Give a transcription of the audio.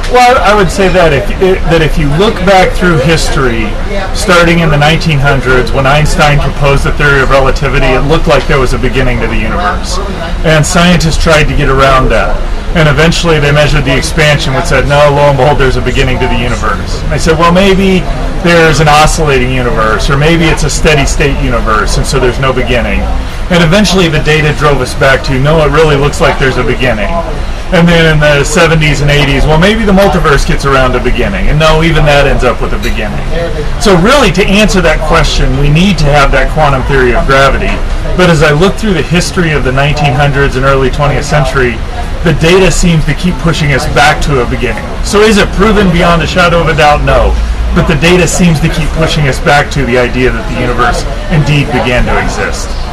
Well, I would say that if you look back through history, starting in the 1900s, when Einstein proposed the theory of relativity, it looked like there was a beginning to the universe, and scientists tried to get around that. And eventually, they measured the expansion, which said, no, lo and behold, there's a beginning to the universe. And they said, well, maybe there's an oscillating universe, or maybe it's a steady state universe, and so there's no beginning. And eventually, the data drove us back to, no, it really looks like there's a beginning. And then in the 70s and 80s, well, maybe the multiverse gets around to beginning. And no, even that ends up with a beginning. So really, to answer that question, we need to have that quantum theory of gravity. But as I look through the history of the 1900s and early 20th century, the data seems to keep pushing us back to a beginning. So is it proven beyond a shadow of a doubt? No. But the data seems to keep pushing us back to the idea that the universe indeed began to exist.